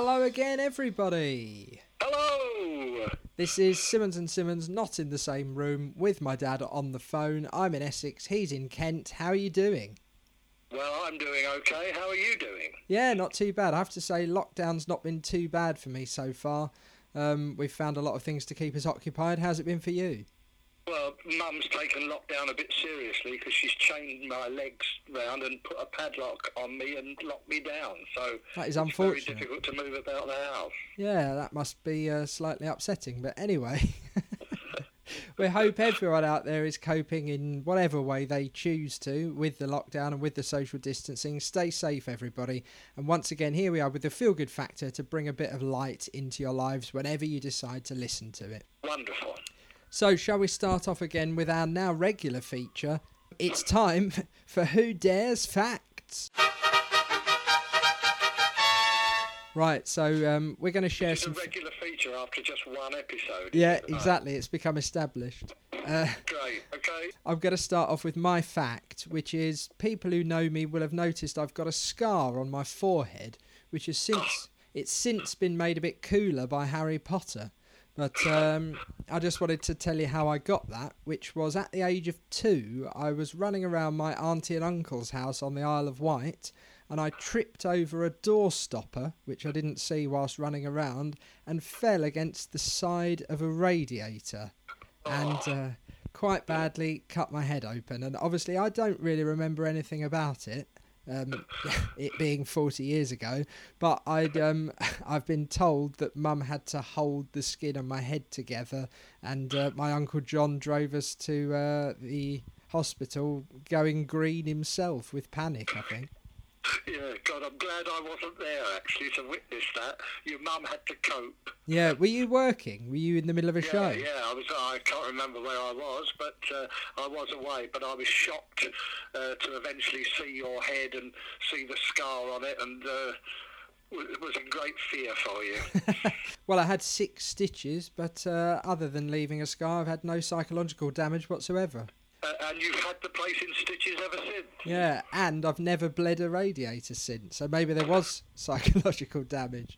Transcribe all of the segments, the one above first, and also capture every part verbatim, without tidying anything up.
Hello again, everybody. Hello. This is Simmons and Simmons, not in the same room, with my dad on the phone. I'm in Essex, he's in Kent. How are you doing? Well, I'm doing okay. How are you doing? Yeah, not too bad. I have to say, lockdown's not been too bad for me so far. Um, we've found a lot of things to keep us occupied. How's it been for you? Well, Mum's taken lockdown a bit seriously because she's chained my legs round and put a padlock on me and locked me down. So that is it's unfortunate. very difficult to move about the house. Yeah, that must be uh, slightly upsetting. But anyway, we hope everyone out there is coping in whatever way they choose to with the lockdown and with the social distancing. Stay safe, everybody. And once again, here we are with the Feel Good Factor to bring a bit of light into your lives whenever you decide to listen to it. Wonderful. So, shall we start off again with our now regular feature? It's time for Who Dares Facts. Right, so um, we're going to share It's some... a regular feature after just one episode. Yeah, exactly. It's become established. Uh, Great, okay. I'm going to start off with my fact, which is people who know me will have noticed I've got a scar on my forehead, which has since... It's since been made a bit cooler by Harry Potter. But um, I just wanted to tell you how I got that, which was at the age of two, I was running around my auntie and uncle's house on the Isle of Wight, and I tripped over a door stopper, which I didn't see whilst running around, and fell against the side of a radiator, and uh, quite badly cut my head open. And obviously I don't really remember anything about it. Um, it being forty years ago, but I'd um, I've been told that Mum had to hold the skin on my head together, and uh, my Uncle John drove us to uh, the hospital, going green himself with panic, I think. Yeah, God, I'm glad I wasn't there, actually, to witness that. Your mum had to cope. Yeah, were you working? Were you in the middle of a yeah, show? Yeah, I was. I can't remember where I was, but uh, I was away. But I was shocked uh, to eventually see your head and see the scar on it, and uh, it was in great fear for you. Well, I had six stitches, but uh, other than leaving a scar, I've had no psychological damage whatsoever. Uh, and you've had the place in stitches ever since? Yeah, and I've never bled a radiator since, so maybe there was psychological damage.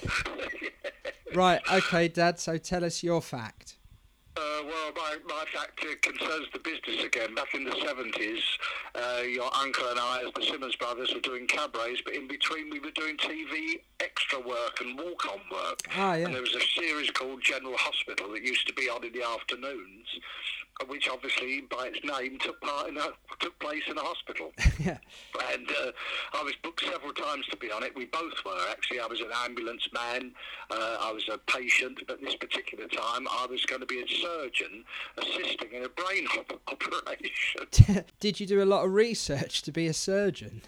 Right, okay, Dad, so tell us your fact. Uh, well, my, my fact uh, concerns the business again. Back in the seventies, uh, your uncle and I, as the Simmons brothers, were doing cabarets, but in between we were doing T V extra work and walk-on work. Ah, yeah. And there was a series called General Hospital that used to be on in the afternoons, which obviously, by its name, took part in a, took place in a hospital. Yeah. And uh, I was booked several times to be on it. We both were, actually. I was an ambulance man. Uh, I was a patient. But this particular time, I was going to be a surgeon assisting in a brain op- operation. Did you do a lot of research to be a surgeon?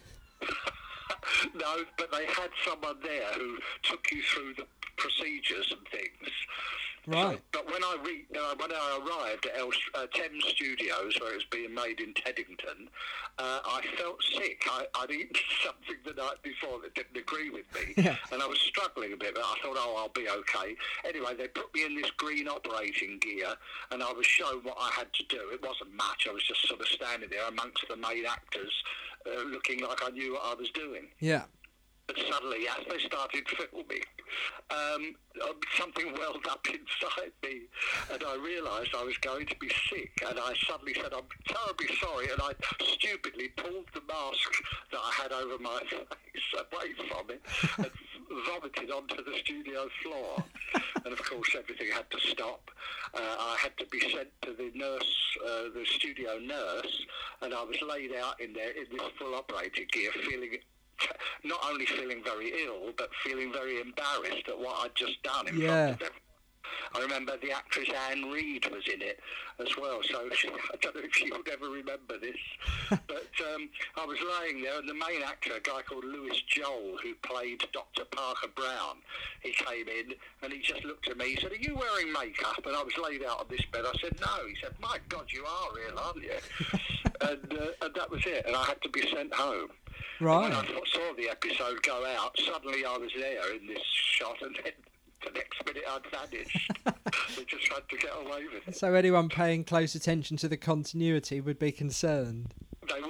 No, but they had someone there who took you through the procedures and things. Right. So, but when I re- uh, when I arrived at El- uh, Thames Studios, where it was being made in Teddington, uh, I felt sick. I, I'd eaten something the night before that didn't agree with me, Yeah. and I was struggling a bit, but I thought, oh, I'll be okay. Anyway, they put me in this green operating gear, and I was shown what I had to do. It wasn't much. I was just sort of standing there amongst the main actors, uh, looking like I knew what I was doing. Yeah. But suddenly, as they started filming, um, something welled up inside me, and I realised I was going to be sick, and I suddenly said, I'm terribly sorry, and I stupidly pulled the mask that I had over my face away from it, and vomited onto the studio floor. And of course, everything had to stop. Uh, I had to be sent to the nurse, uh, the studio nurse, and I was laid out in there in this full operating gear, feeling not only feeling very ill, but feeling very embarrassed at what I'd just done in Yeah. front of them. I remember the actress Anne Reid was in it as well, so she, I don't know if you'll ever remember this, but um, I was laying there, and the main actor, a guy called Lewis Joel, who played Doctor Parker Brown, he came in, and he just looked at me, he said, are you wearing makeup? And I was laid out on this bed. I said, no. He said, my God, you are real, aren't you? and, uh, and that was it, and I had to be sent home. Right. And when I saw the episode go out, suddenly I was there in this shot, and then the next minute I'd vanished. They just had to get away with it. So anyone paying close attention to the continuity would be concerned. They would have been,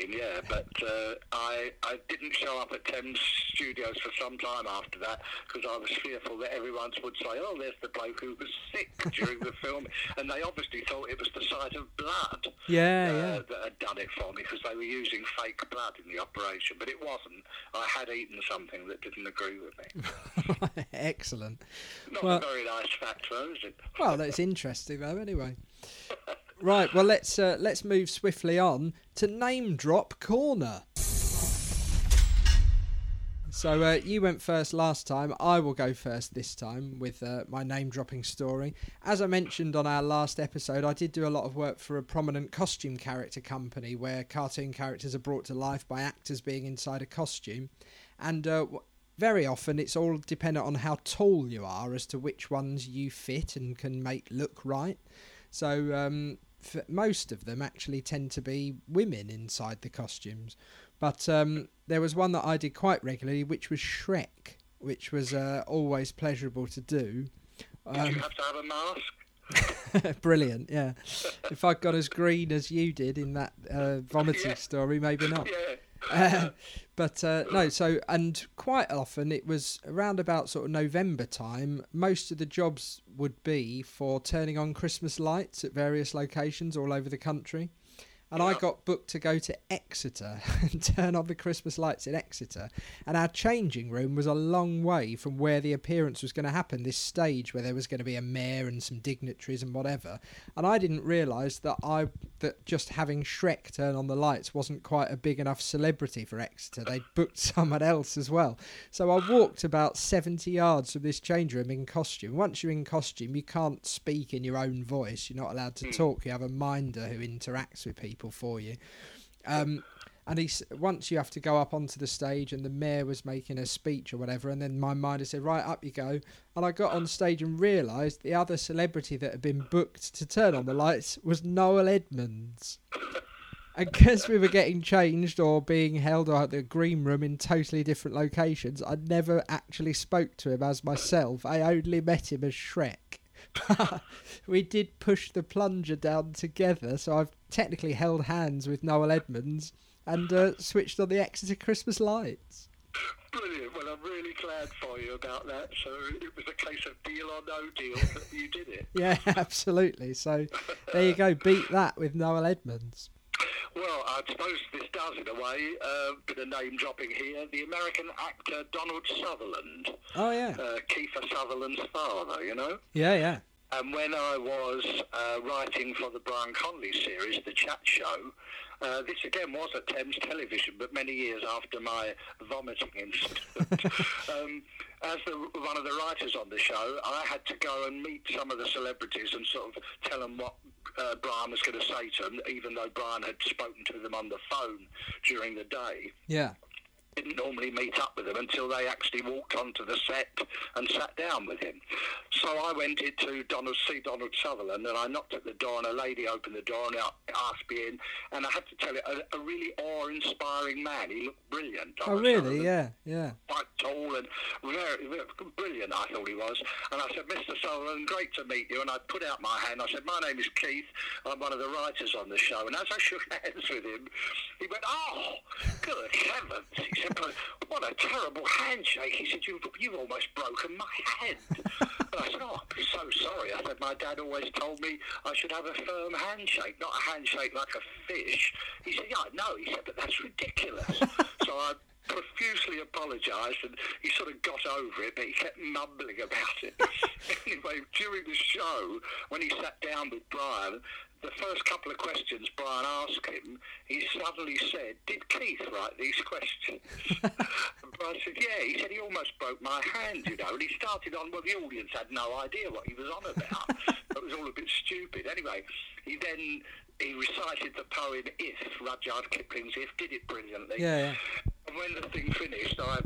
been, yeah. But uh, I I didn't show up at Thames Studios for some time after that because I was fearful that everyone would say, oh, there's the bloke who was sick during the film. And they obviously thought it was the sight of blood Yeah, uh, yeah. that had done it for me because they were using fake blood in the operation. But it wasn't. I had eaten something that didn't agree with me. Excellent. Not Well- a very nice fact, though, is it? Well, that's interesting, though, anyway. Right, well, let's uh, let's move swiftly on to Name Drop Corner. So uh, you went first last time. I will go first this time with uh, my name-dropping story. As I mentioned on our last episode, I did do a lot of work for a prominent costume character company where cartoon characters are brought to life by actors being inside a costume. And uh, w- very often it's all dependent on how tall you are as to which ones you fit and can make look right. So um, f- most of them actually tend to be women inside the costumes. But um, there was one that I did quite regularly, which was Shrek, which was uh, always pleasurable to do. Did Um, you have to have a mask? brilliant, yeah. If I got as green as you did in that uh, vomiting Yeah. story, maybe not. Yeah. Uh, but uh, no, so, and quite often it was around about sort of November time, most of the jobs would be for turning on Christmas lights at various locations all over the country. And I Yeah. got booked to go to Exeter and turn on the Christmas lights in Exeter. And our changing room was a long way from where the appearance was going to happen, this stage where there was going to be a mayor and some dignitaries and whatever. And I didn't realise that I that just having Shrek turn on the lights wasn't quite a big enough celebrity for Exeter. They'd booked someone else as well. So I walked about seventy yards from this change room in costume. Once you're in costume, you can't speak in your own voice. You're not allowed to talk. You have a minder who interacts with people for you. Um, and he, s- once you have to go up onto the stage and the mayor was making a speech or whatever, and then my minder said, right, up you go. And I got on stage and realised the other celebrity that had been booked to turn on the lights was Noel Edmonds. And because we were getting changed or being held at the green room in totally different locations, I never actually spoke to him as myself. I only met him as Shrek. But we did push the plunger down together, so I've technically held hands with Noel Edmonds and uh, switched on the Exeter Christmas lights. Brilliant. Well, I'm really glad for you about that. So it was a case of deal or no deal that you did it. Yeah, absolutely. So there you go. Beat that with Noel Edmonds. Well, I suppose this does, in a way, a uh, bit of name dropping here. The American actor Donald Sutherland, Oh, yeah. uh, Kiefer Sutherland's father, you know? Yeah, yeah. And when I was uh, writing for the Brian Conley series, The Chat Show, uh, this again was at Thames Television, but many years after my vomiting incident. um, as the, one of the writers on the show, I had to go and meet some of the celebrities and sort of tell them what uh, Brian was going to say to them, even though Brian had spoken to them on the phone during the day. Yeah. Didn't normally meet up with them until they actually walked onto the set and sat down with him. So I went into Donald, see Donald Sutherland, and I knocked at the door, and a lady opened the door and asked me in. And I have to tell you, a, a really awe-inspiring man. He looked brilliant. Oh, Donald really? Sutherland. Yeah, yeah. Quite tall and very, very brilliant, I thought he was. And I said, Mister Sutherland, great to meet you. And I put out my hand. I said, my name is Keith. I'm one of the writers on the show. And as I shook hands with him, he went, oh, good heavens. He said, but what a terrible handshake. He said, you've, you've almost broken my hand. And I said, oh, I'm so sorry. I said, my dad always told me I should have a firm handshake, not a handshake like a fish. He said, yeah, I know. He said, but that's ridiculous. So I profusely apologised, and he sort of got over it, but he kept mumbling about it. Anyway, during the show, when he sat down with Brian, the first couple of questions Brian asked him, he suddenly said, did Keith write these questions? And Brian said, yeah. He said, he almost broke my hand, you know. And he started on, well, the audience had no idea what he was on about. It was all a bit stupid. Anyway, he then, he recited the poem If, Rudyard Kipling's If, did it brilliantly. Yeah, yeah. And when the thing finished, I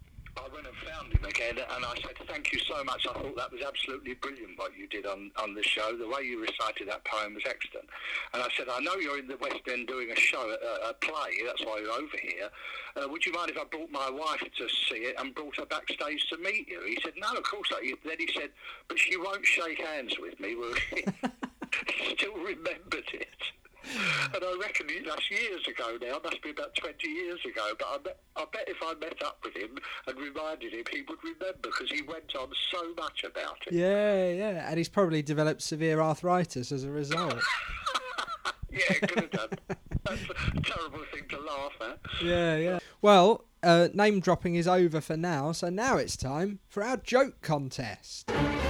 I went and found him again, and I said, thank you so much. I thought that was absolutely brilliant what you did on, on the show. The way you recited that poem was excellent. And I said, I know you're in the West End doing a show, a, a play, that's why you're over here. Uh, would you mind if I brought my wife to see it and brought her backstage to meet you? He said, no, of course not. Then he said, but she won't shake hands with me, will she? He still remembered it. And I reckon that's years ago now, must be about twenty years ago, but I bet, I bet if I met up with him and reminded him, he would remember, because he went on so much about it. Yeah, yeah, and he's probably developed severe arthritis as a result. Yeah, could have done. That's a terrible thing to laugh at. Yeah, yeah. Well, uh, name dropping is over for now, so now it's time for our joke contest.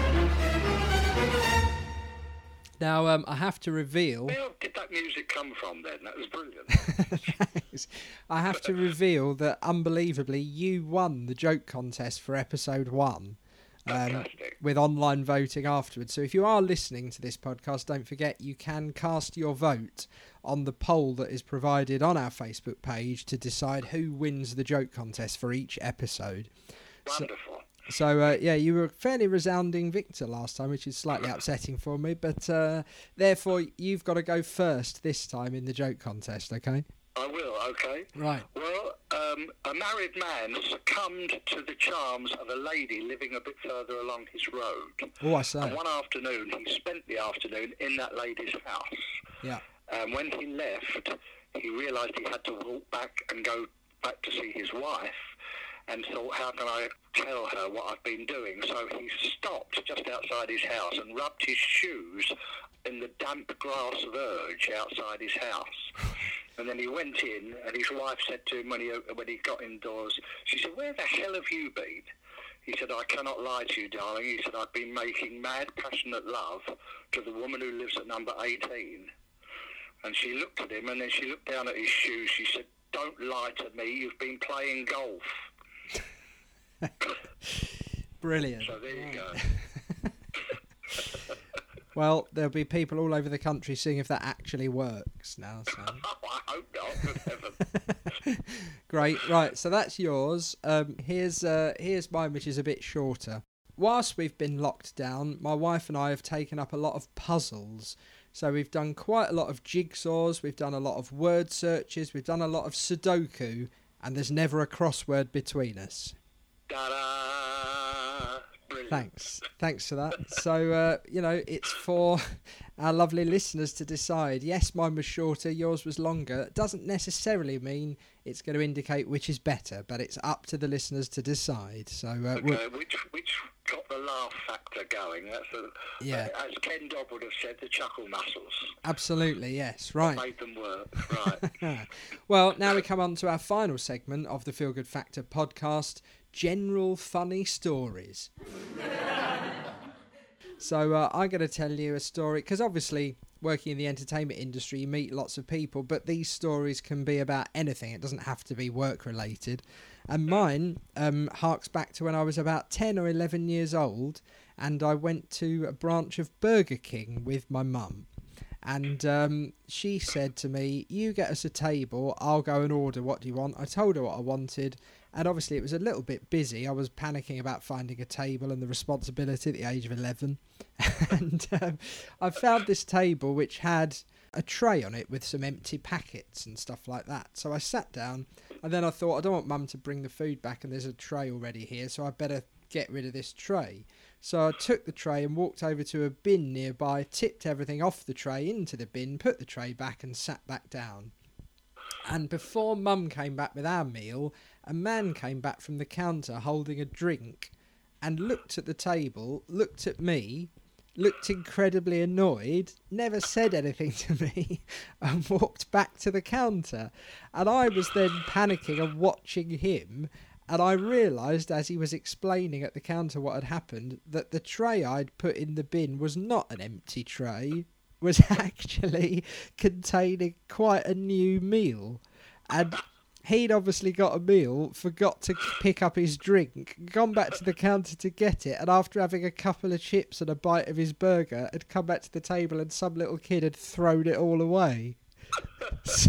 Now, um, I have to reveal... Where did that music come from then? That was brilliant. Thanks. I have to reveal that, unbelievably, you won the joke contest for episode one. Um, with online voting afterwards. So if you are listening to this podcast, don't forget you can cast your vote on the poll that is provided on our Facebook page to decide who wins the joke contest for each episode. Wonderful. So, so uh, yeah, you were a fairly resounding victor last time, which is slightly upsetting for me, but uh, therefore you've got to go first this time in the joke contest, okay? I will, okay. Right. Well, um, a married man succumbed to the charms of a lady living a bit further along his road. Oh, I say. And one afternoon, he spent the afternoon in that lady's house. Yeah. And when he left, he realised he had to walk back and go back to see his wife, and thought, how can I tell her what I've been doing? So he stopped just outside his house and rubbed his shoes in the damp grass verge outside his house. And then he went in, and his wife said to him when he when he got indoors, she said, "Where the hell have you been?" He said, "I cannot lie to you, darling." He said, "I've been making mad, passionate love to the woman who lives at number eighteen. And she looked at him, and then she looked down at his shoes. She said, "Don't lie to me, you've been playing golf." Brilliant. So there you go. Well, there'll be people all over the country seeing if that actually works now. So. Oh, I hope not. Good heaven. Great. Right, so that's yours. Um, here's uh, here's mine, which is a bit shorter. Whilst we've been locked down, my wife and I have taken up a lot of puzzles. So we've done quite a lot of jigsaws, we've done a lot of word searches, we've done a lot of Sudoku, and there's never a crossword between us. Ta-da! Brilliant. Thanks. Thanks for that. So, uh, you know, it's for our lovely listeners to decide. Yes, mine was shorter, yours was longer. It doesn't necessarily mean it's going to indicate which is better, but it's up to the listeners to decide. So, uh, okay, which which got the laugh factor going? That's a, yeah. Uh, as Ken Dodd would have said, the chuckle muscles. Absolutely, yes. Right. Made them work. Right. Well, now we come on to our final segment of the Feel Good Factor podcast, General Funny Stories. So uh, I'm going to tell you a story, because obviously working in the entertainment industry you meet lots of people, but these stories can be about anything. It doesn't have to be work related. And mine um, harks back to when I was about ten or eleven years old, and I went to a branch of Burger King with my mum. And um, she said to me, "You get us a table, I'll go and order. What do you want?" I told her what I wanted, and obviously it was a little bit busy. I was panicking about finding a table and the responsibility at the age of eleven. And um, I found this table which had a tray on it with some empty packets and stuff like that. So I sat down, and then I thought, I don't want Mum to bring the food back and there's a tray already here, so I better get rid of this tray. So I took the tray and walked over to a bin nearby, tipped everything off the tray into the bin, put the tray back and sat back down. And before Mum came back with our meal, a man came back from the counter holding a drink and looked at the table, looked at me, looked incredibly annoyed, never said anything to me, and walked back to the counter. And I was then panicking and watching him. And I realised as he was explaining at the counter what had happened, that the tray I'd put in the bin was not an empty tray, was actually containing quite a new meal. And he'd obviously got a meal, forgot to pick up his drink, gone back to the counter to get it, and after having a couple of chips and a bite of his burger, had come back to the table and some little kid had thrown it all away. So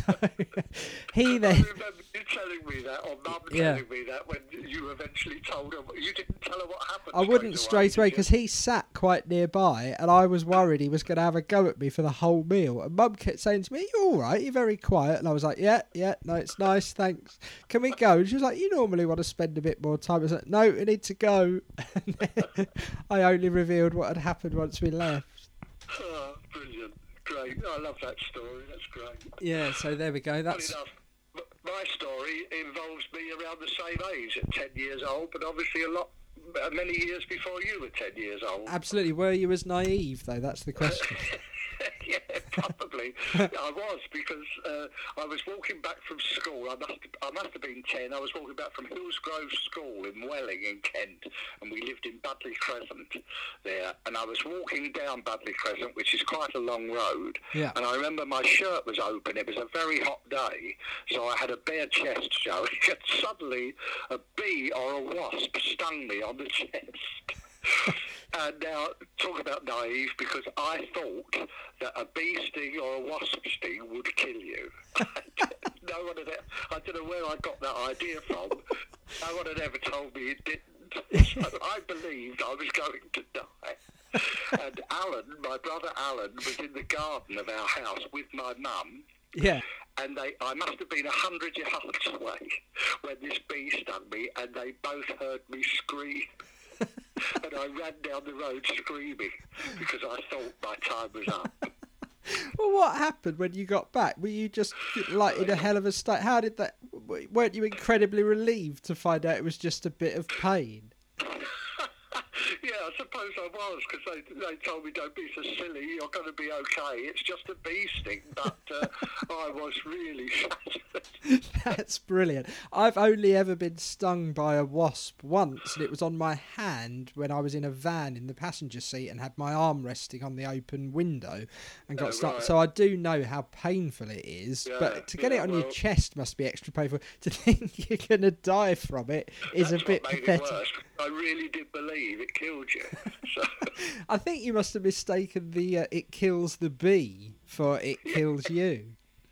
he then... I remember you telling me that, or Mum Yeah. telling me that, when you eventually told her. You didn't tell her what happened. I wouldn't straight away, because he sat quite nearby, and I was worried he was going to have a go at me for the whole meal. And Mum kept saying to me, "You're all right, you're very quiet." And I was like, yeah, yeah, no, it's nice, thanks. Can we go? And she was like, "You normally want to spend a bit more time." I was like, "No, we need to go." And then I only revealed what had happened once we left. Oh, brilliant. great. I love that story. That's great. Yeah, so there we go. That's Funny enough, m- my story involves me around the same age at ten years old, but obviously a lot, uh, many years before you were ten years old. absolutely. Were you as naive, though? That's the question. Yeah, probably. I was, because uh, I was walking back from school. I must, I must have been ten. I was walking back from Hillsgrove School in Welling in Kent, and we lived in Budley Crescent there. And I was walking down Budley Crescent, which is quite a long road. Yeah. And I remember my shirt was open. It was a very hot day, so I had a bare chest showing. And suddenly, a bee or a wasp stung me on the chest. And now, talk about naive, because I thought that a bee sting or a wasp sting would kill you. No one had, I don't know where I got that idea from. No one had ever told me it didn't. So I believed I was going to die. And Alan, my brother Alan, was in the garden of our house with my mum. Yeah. And they, I must have been a hundred yards away when this bee stung me, and they both heard me scream. And I ran down the road screaming because I thought my time was up. Well, what happened when you got back? Were you just like in a hell of a state? How did that? Weren't you incredibly relieved to find out it was just a bit of pain? Yeah, I suppose I was, because they, they told me, don't be so silly, you're going to be okay, it's just a bee sting. But uh, I was really shattered. That's brilliant. I've only ever been stung by a wasp once, and it was on my hand when I was in a van in the passenger seat and had my arm resting on the open window and got Oh, stung. right. So I do know how painful it is, Yeah, but to get yeah, it on well- your chest must be extra painful. To think you're going to die from it is That's a bit what made pathetic. it worse. I really did believe it killed you. So, I think you must have mistaken the uh, it kills the bee for it kills you.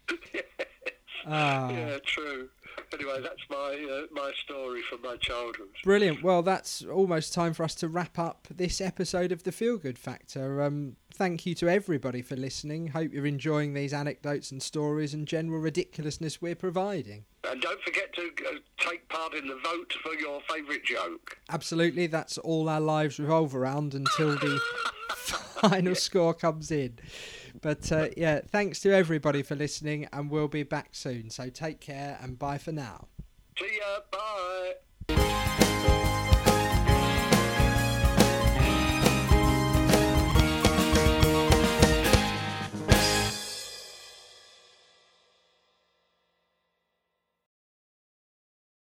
Ah. yeah, true. Anyway, that's my uh, my story from my childhood. Brilliant. Well, that's almost time for us to wrap up this episode of the Feel Good Factor. Um, thank you to everybody for listening. Hope you're enjoying these anecdotes and stories and general ridiculousness we're providing. And don't forget to uh, take part in the vote for your favourite joke. Absolutely. That's all our lives revolve around until the final score comes in. But uh, yeah, thanks to everybody for listening, and we'll be back soon. So take care and bye for now. See ya. Bye.